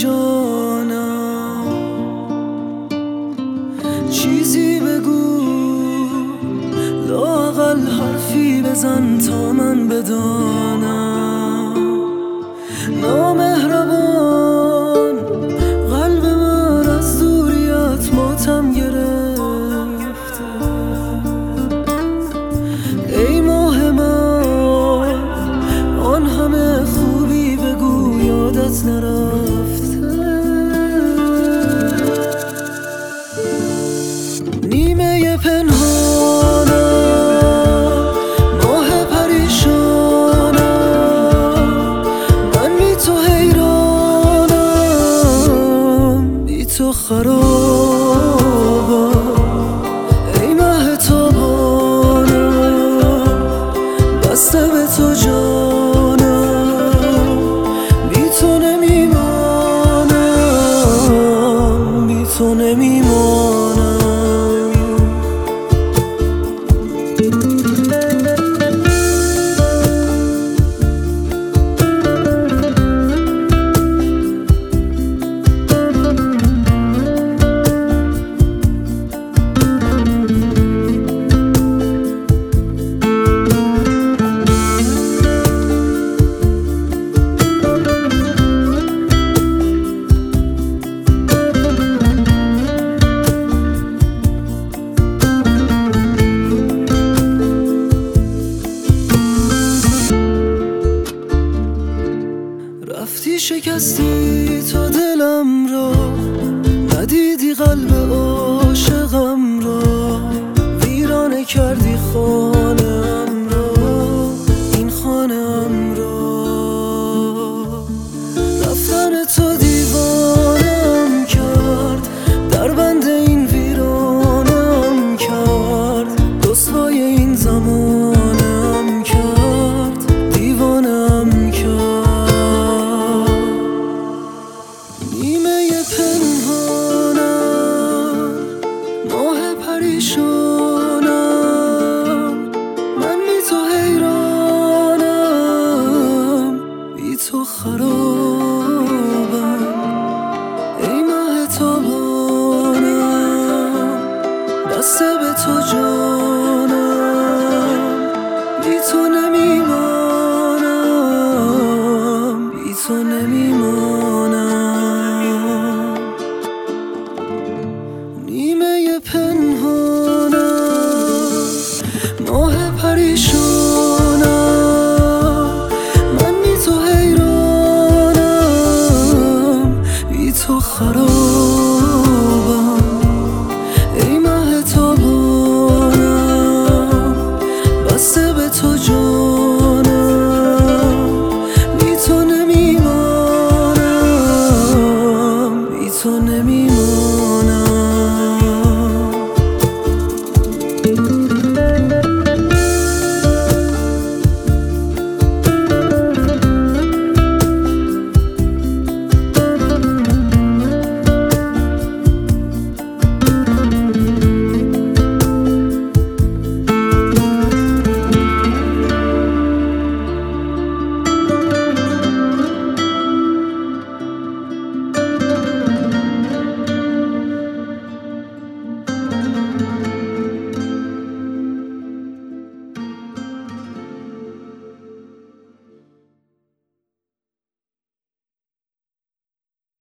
جانم، چیزی بگو، لااقل حرفی بزن تا من بدانم. نامهربان قلب من از دوریت ماتم گرفته. ای ماه من آن همه خوبی بگو یادت نرفته. نیمه پنهانم، ماه پریشانم، من بی تو حیرانم، بی تو خرابم. ای مه تابانم، بسته به تو جانم، بی تو نمیمانم، بی تو نمیمانم. رفتی شکستی تو دلم را، ندیدی قلب عاشقم را، ویرانه کردی خانه‌ام را، این خانه‌ام را. رفتن تو دیوانم کرد، در بند این ویرانم کرد، رسوای این زمانم کرد، دیوانم کرد. نیمه پنهانم، ماه پریشانم، من بی تو حیرانم، بی تو خرابم. ای ماه تابانم، بسته به تو جانم، بی تو نمیمانم، بی تو نمیمانم. نیمه پنهانم، ماه پریشانم، من بی تو حیرانم، بی تو خرابم.